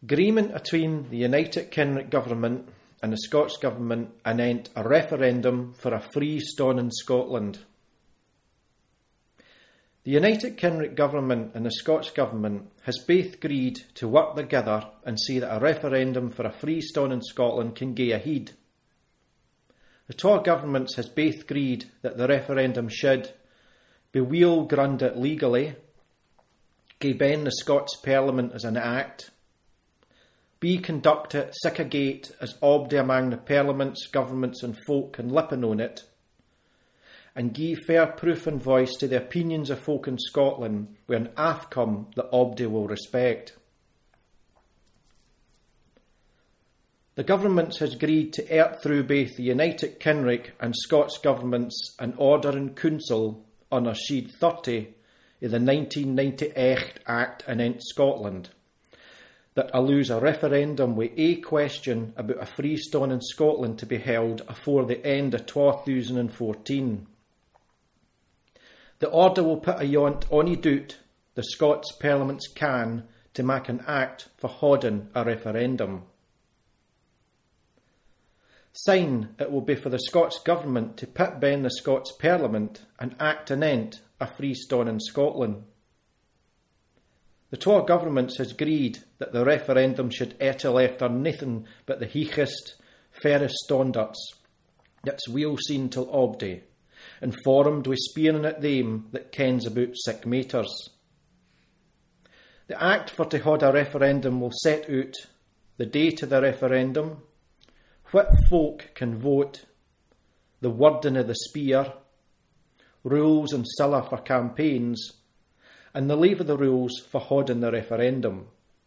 Agreement between the United Kingdom Government and the Scots Government anent a referendum for a freestanding Scotland. The United Kingdom Government and the Scots Government has both agreed to work together and see that a referendum for a freestanding Scotland can go ahead. The two governments has both agreed that the referendum should be well grounded legally, go ben the Scots Parliament as an act, be conducted sic-a-gate as obdy among the parliaments, governments and folk can lippen on it, and give fair proof and voice to the opinions of folk in Scotland when Ofcom the obdy will respect. The governments has agreed to earth through both the United Kingdom and Scots governments an order in council on a sheet 30 of the 1998 Act anent Scotland that allows a referendum with a question about a freestanding Scotland to be held afore the end of 2014. The order will put ayont ony doubt the Scots Parliaments can to make an act for holding a referendum. Sign it will be for the Scots Government to put ben the Scots Parliament and act anent a freestanding Scotland. The two governments has agreed that the referendum should ettle after nothing but the highest, fairest standards that's well seen till obdy, informed with spearing at them that kens about sick matters. The Act for to hold a referendum will set out the date of the referendum, what folk can vote, the wording of the spear, rules and siller for campaigns, and the leave of the rules for holding the referendum.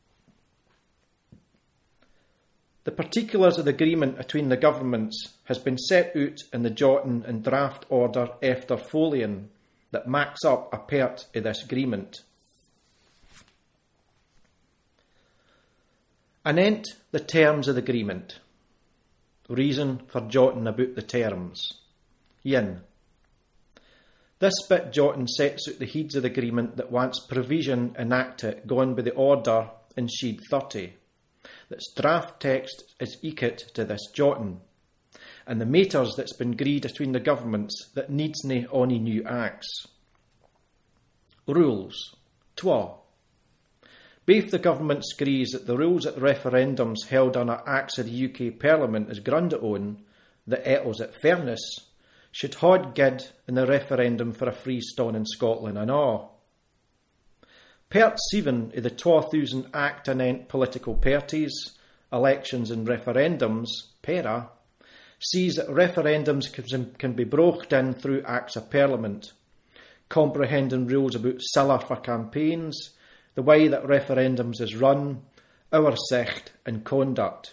The particulars of the agreement between the governments has been set out in the jotting and draft order after folion that makes up a part of this agreement. Anent the terms of the agreement. Reason for jotting about the terms. 1. This bit jotting sets out the heads of the agreement that wants provision enacted gone by the order in sheet 30. That's draft text is equate to this jotting, and the matters that's been agreed between the governments that needs nae ony new acts. Rules. 2. Both the governments agrees that the rules at the referendums held on acts of the UK Parliament is grounded on, that ettles at fairness, should hold good in the referendum for a freestanding Scotland and all. Part 7 of the 2000 Act anent political parties, elections and referendums, para, sees that referendums can be brought in through Acts of Parliament, comprehending rules about siller for campaigns, the way that referendums is run, our sicht and conduct.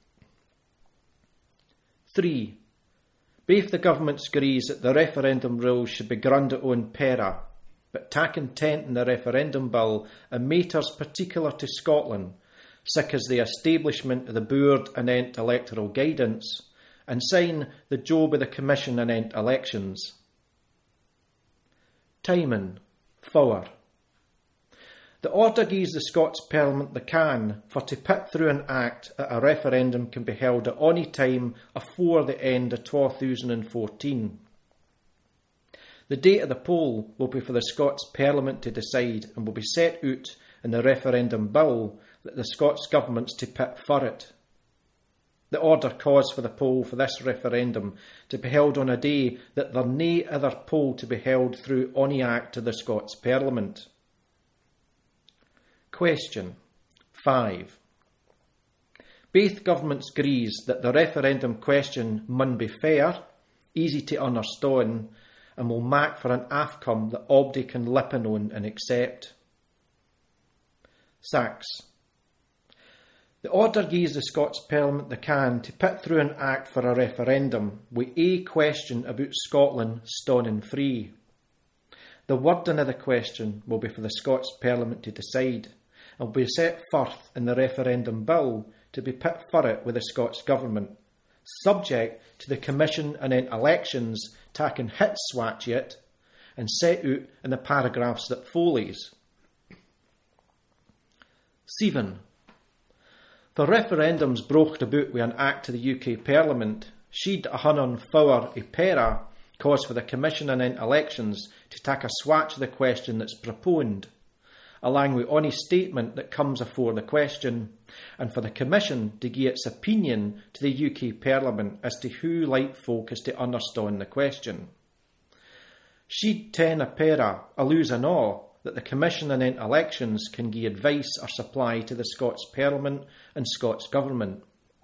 3. Both the governments agrees that the referendum rules should be grounded on para, but tak intent in the referendum bill and matters particular to Scotland, such as the establishment of the Board anent electoral guidance, and sign the job of the Commission anent elections. Timing. 4. The order gives the Scots Parliament the can for to put through an act that a referendum can be held at any time afore the end of 2014. The date of the poll will be for the Scots Parliament to decide and will be set out in the referendum bill that the Scots Government's to put for it. The order calls for the poll for this referendum to be held on a day that there nae other poll to be held through any act of the Scots Parliament. Question 5. Both governments agrees that the referendum question mun be fair, easy to understand, and will make for an Ofcom that obdy can lippen on and accept. 6. The order gives the Scots Parliament the can to put through an act for a referendum with a question about Scotland standing free. The wording of the question will be for the Scots Parliament to decide, and will be set forth in the referendum bill to be put for it with the Scots Government, subject to the Commission anent elections taking hit swatch yet and set out in the paragraphs that follows. 7. For referendums brocht about with an act to the UK Parliament, she'd 104 i pera cause for the Commission and elections to take a swatch of the question that's proponed, along with any statement that comes afore the question, and for the Commission to give its opinion to the UK Parliament as to who like folk is to understand the question. She'd 10 a pera allows an all that the Commission and elections can give advice or supply to the Scots Parliament and Scots Government.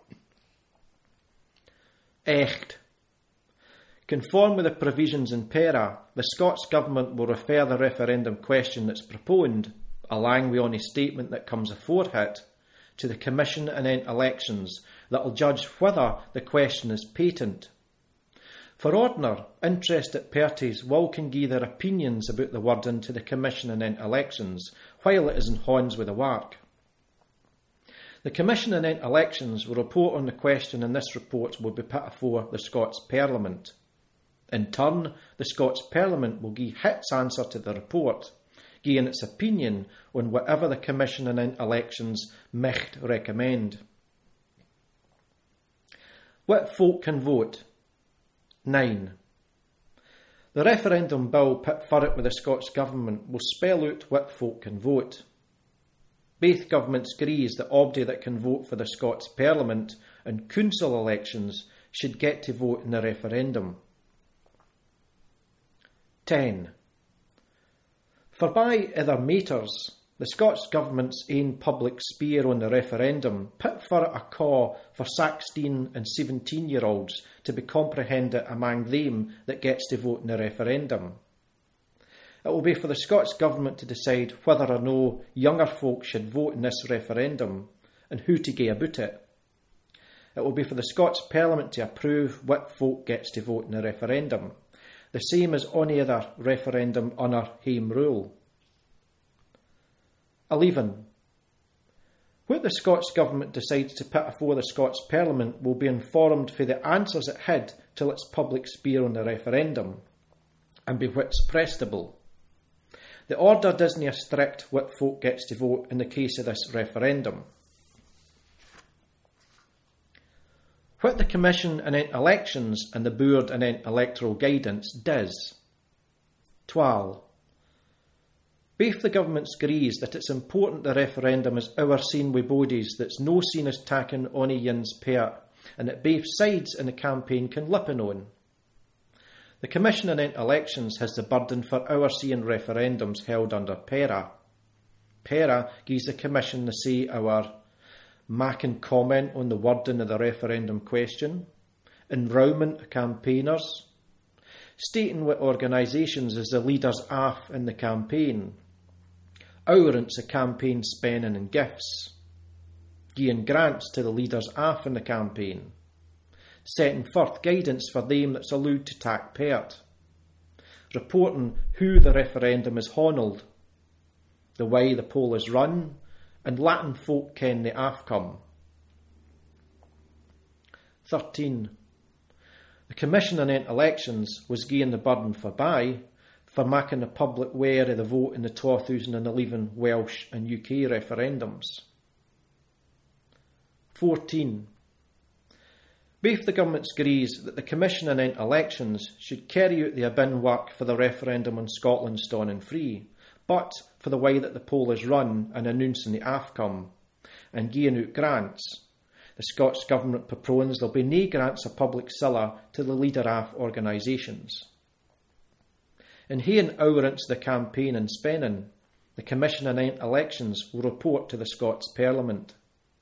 Echt. Conform with the provisions in para, the Scots Government will refer the referendum question that's proponed, along with any statement that comes afore it, to the Commission and elections that will judge whether the question is patent. For ordinary, interested parties will can give their opinions about the wording to the Commission and elections while it is in hands with the work. The Commission and elections will report on the question, and this report will be put before the Scots Parliament. In turn, the Scots Parliament will give its answer to the report, giving its opinion on whatever the Commission and elections might recommend. What folk can vote? 9. The referendum bill put forward with the Scots Government will spell out what folk can vote. Both governments agrees that anybody that can vote for the Scots Parliament and council elections should get to vote in the referendum. 10. For by other matters, the Scots Government's ain public sphere on the referendum put for a call for 16 and 17-year-olds to be comprehended among them that gets to vote in the referendum. It will be for the Scots Government to decide whether or no younger folk should vote in this referendum and who to go about it. It will be for the Scots Parliament to approve what folk gets to vote in the referendum, the same as any other referendum under Home Rule. 11. What the Scots Government decides to put before the Scots Parliament will be informed for the answers it had till its public sphere on the referendum, and be what's prestable. The order doesn't strict what folk gets to vote in the case of this referendum. What the Commission and elections and the Board and electoral guidance does. 12. Both the governments agrees that it's important the referendum is overseen with bodies that's no seen as taking ony yin's part, and that both sides in the campaign can lippen on. The Commission and elections has the burden for overseeing referendums held under para. Para gives the Commission the say our making comment on the wording of the referendum question, enrolment of campaigners, stating what organisations as the leaders off in the campaign, outwards of campaign spending and gifts, giving grants to the leaders off in the campaign, setting forth guidance for them that's allowed to take part, reporting who the referendum is honoured, the way the poll is run, and letting folk ken the outcome. 13. The Commission and elections was given the burden for making the public aware of the vote in the 2011 Welsh and UK referendums. 14. Both the governments agrees that the Commission and elections should carry out the bin work for the referendum on Scotland's Dawn and Free, but for the way that the poll is run and announcing the outcome, and giving out grants. The Scots Government proposes there'll be no grants of public siller to the leader of organisations. In haying outwards the campaign and spending, the Commission and elections will report to the Scots Parliament.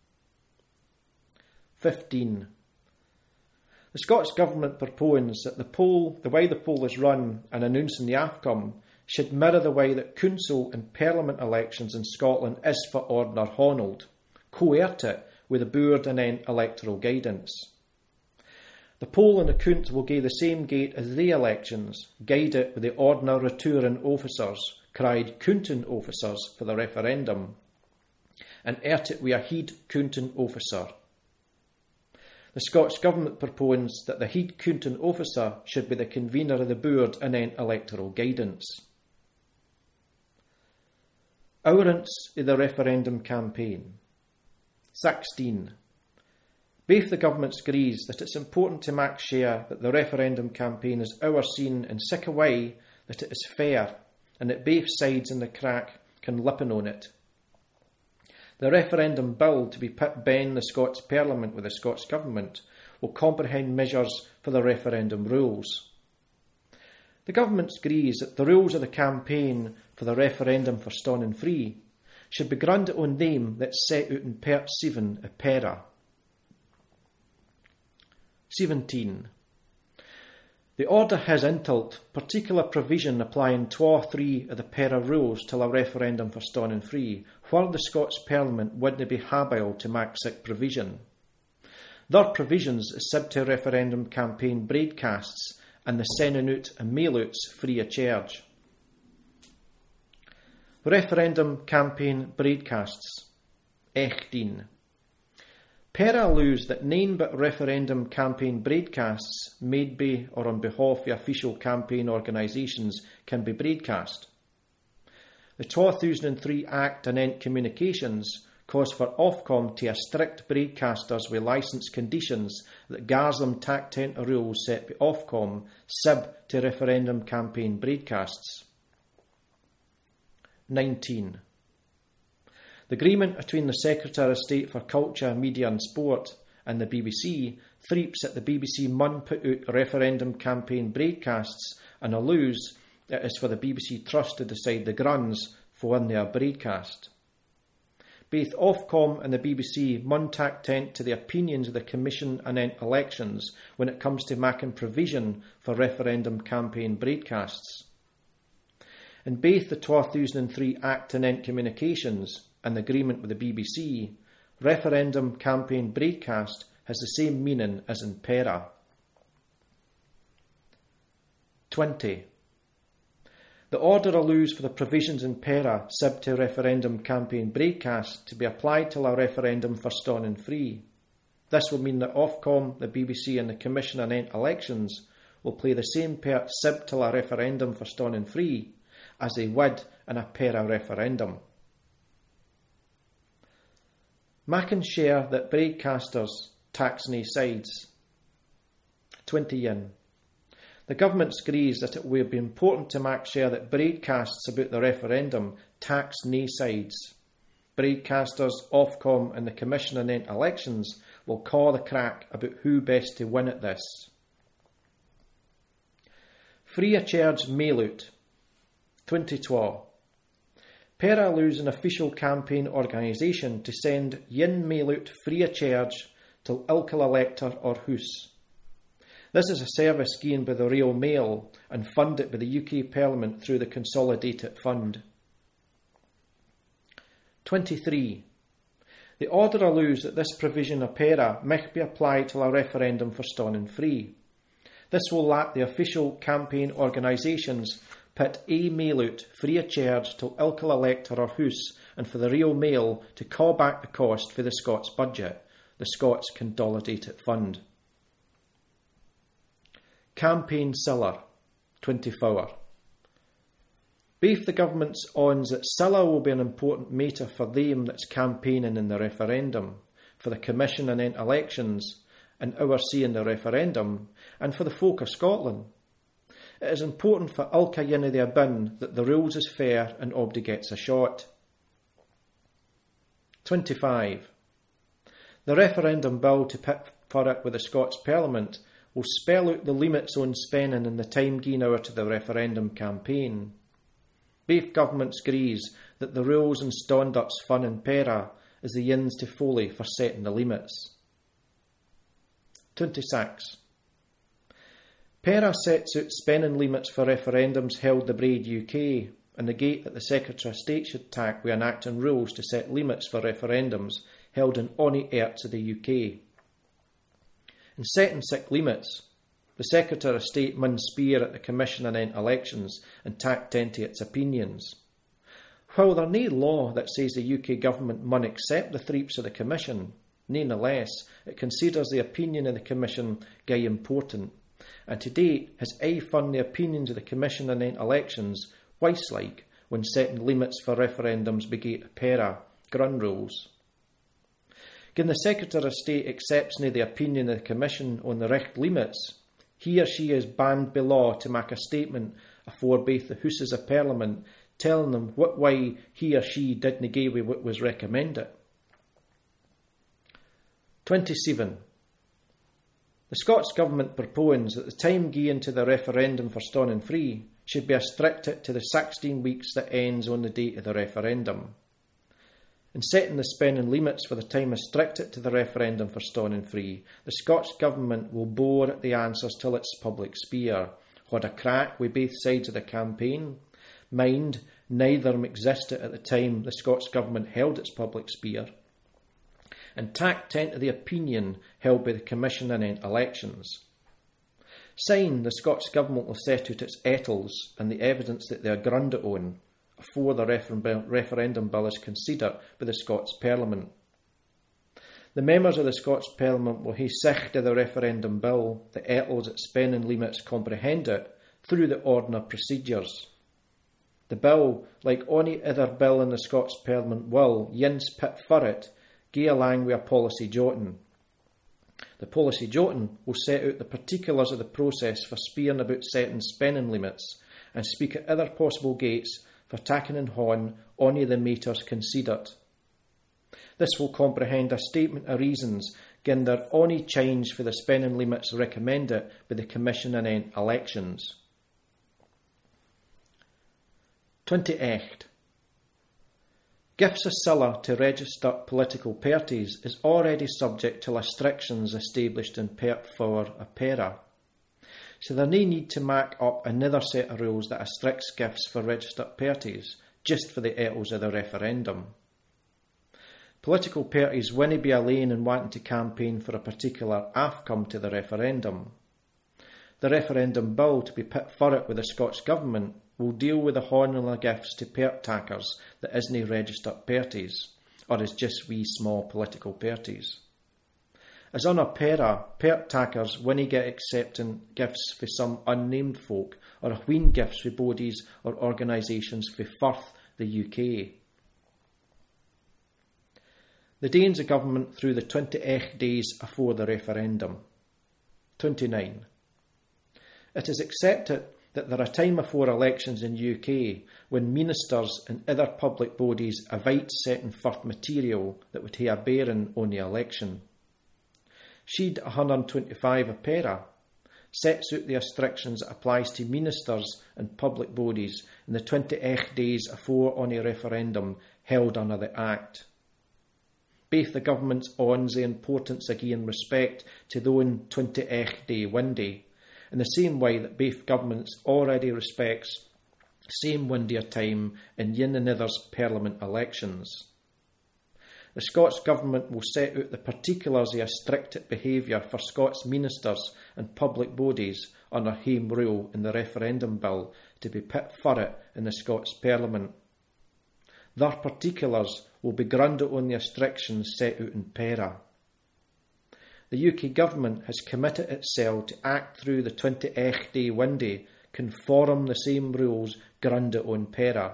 15. The Scots Government proposes that the way the poll is run and announcing the outcome should mirror the way that council and parliament elections in Scotland is for ordinary honoured, co-ert it with the Board and electoral guidance. The poll and the count will give the same gate as the elections, guide it with the ordinary returning officers, cried counting officers for the referendum, and ert it with a head counting officer. The Scots Government proposes that the head counting officer should be the convener of the Board and electoral guidance. Outwards of the referendum campaign. 16. Both the governments agrees that it's important to make sure that the referendum campaign is overseen in such a way that it is fair and that both sides in the crack can lippen on it. The referendum bill to be put ben the Scots Parliament with the Scots Government will comprehend measures for the referendum rules. The Government agrees that the rules of the campaign for the referendum for Stone and Free should be grounded on them that's set out in Part 7 of PERA. 17. The order has intilt particular provision applying 2 or 3 of the PERA rules till a referendum for Stone and Free, where the Scots Parliament wouldn't be habile to make such provision. Their provisions is sub to referendum campaign broadcasts and the sending out and mail-outs free of charge. Referendum campaign broadcasts. 18. PERA allows that none but referendum campaign broadcasts made by or on behalf of official campaign organisations can be broadcast. The 2003 Act anent Communications calls for Ofcom to strict broadcasters with licence conditions that gars them tack tent rules set by Ofcom sub to referendum campaign broadcasts. 19. The agreement between the Secretary of State for Culture, Media and Sport and the BBC threeps that the BBC mun put out referendum campaign broadcasts and allows it is for the BBC Trust to decide the grunds for when they are broadcast. Both Ofcom and the BBC mun tack tent to the opinions of the Commission anent elections when it comes to making provision for referendum campaign broadcasts. In both the 2003 Act anent Communications and the agreement with the BBC, referendum campaign broadcast has the same meaning as in PERA. 20. The order allows for the provisions in PERA sub to referendum campaign broadcast to be applied till a referendum for Stone and Free. This will mean that Ofcom, the BBC and the Commission anent elections will play the same part sub till a referendum for Stone and Free as they would in a PERA referendum. Making sure that broadcasters tax nae sides. 21. The Government agrees that it will be important to make sure that broadcasts about the referendum tax nae sides. Broadcasters, Ofcom and the Commission anent elections will call the crack about who best to win at this. Free of charge mail-out. 22. PERA allows an official campaign organisation to send yin mail-out free of charge till ilka elector or hoose. This is a service given by the Royal Mail and funded by the UK Parliament through the Consolidated Fund. 23. The order allows that this provision of PERA may be applied till a referendum for Stone and Free. This will let the official campaign organisations put a mail-out free of charge till ilka elector or hoose and for the Royal Mail to call back the cost for the Scots budget, the Scots Consolidated Fund. Campaign siller. 24. Both the governments owns that siller will be an important matter for them that's campaigning in the referendum, for the Commission anent elections, and overseeing the referendum, and for the folk of Scotland. It is important for ilka yin of the bin that the rules is fair and obdy gets a shot. 25. The referendum bill to put for it with the Scots Parliament will spell out the limits on spending and the time given over to the referendum campaign. Both governments agrees that the rules and standards fun in PERA is the yins to foley for setting the limits. 26. PERA sets out spending limits for referendums held abroad UK and the gate that the Secretary of State should tack with enacting rules to set limits for referendums held in ony airts of the UK. In setting sic limits, the Secretary of State mun speer at the Commission anent elections and tack to its opinions. While there nae law that says the UK Government mun accept the threeps of the Commission, nonetheless it considers the opinion of the Commission gay important, and to date has aye fund the opinions of the Commission anent elections wise-like when setting limits for referendums begate PERA grun rules. Gin the Secretary of State accepts nae the opinion of the Commission on the Recht limits, he or she is banned by law to make a statement afore both the Houses of Parliament telling them what way he or she didna gae with what was recommended. 27. The Scots Government proposes that the time given to the referendum for Stonnon Free should be restricted to the 16 weeks that ends on the date of the referendum. In setting the spending limits for the time restricted to the referendum for Stonnon Free, the Scots Government will bore at the answers till its public sphere, had a crack with both sides of the campaign. Mind, neither of them existed at the time the Scots Government held its public sphere, and tacked into the opinion held by the Commission anent elections. Sign, the Scots Government will set out its etals and the evidence that they are grunded on afore the referendum bill is considered by the Scots Parliament. The members of the Scots Parliament will hae sicht of the referendum bill, the etals its spending limits comprehended, through the ordinary procedures. The bill, like any other bill in the Scots Parliament, will, yins pit for it, gae along with a policy jotting. The policy jotting will set out the particulars of the process for speering about setting spending limits and speak at other possible gates for taking in hon ony of the matters considered. This will comprehend a statement of reasons gin there ony change for the spending limits recommended by the Commission anent elections. 28. Gifts of siller to registered political parties is already subject to restrictions established in Part 4 of PERA. So there no need to make up another set of rules that restricts gifts for registered parties, just for the etals of the referendum. Political parties winna be alone in wanting to campaign for a particular outcome to the referendum. The referendum bill to be put for it with the Scots Government will deal with the honouring of gifts to part takers that isna registered parties, or is just wee small political parties. As on a PERA, part takers winna get accepting gifts for some unnamed folk, or a wheen gifts for bodies or organisations for Firth, the UK. The Danes of government through the 28 days afore the referendum. 29. It is accepted that there are time before elections in UK when ministers and other public bodies invite setting forth material that would have a bearing on the election. Sheet 125 of PERA sets out the restrictions that applies to ministers and public bodies in the 28 days afore any referendum held under the Act. Both the government's ons the importance again respect to the own 28-day window, in the same way that both governments already respects same window of time in yin and other's Parliament elections. The Scots Government will set out the particulars of restricted behaviour for Scots ministers and public bodies under Home Rule in the referendum bill to be put for it in the Scots Parliament. Their particulars will be grounded on the restrictions set out in PERA. The UK Government has committed itself to act through the 28-day window conform the same rules grounded on PERA.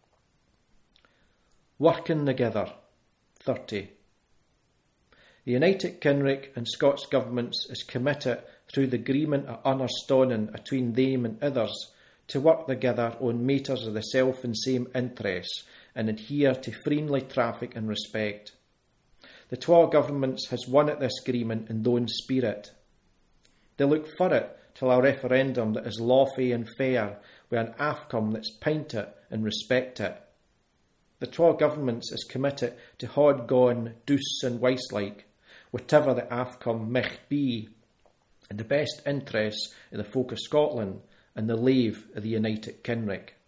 Working together. 30. The United Kynrick and Scots Governments is committed through the agreement of understanding between them and others to work together on matters of the self and same interests and adhere to friendly traffic and respect. The 12 governments has won at this agreement in their own spirit. They look for it till a referendum that is lawful and fair, with an outcome that's painted and respected. The 12 governments is committed to hard gone, douce and waste-like, whatever the outcome might be, in the best interests of the folk of Scotland and the lave of the United Kynrick.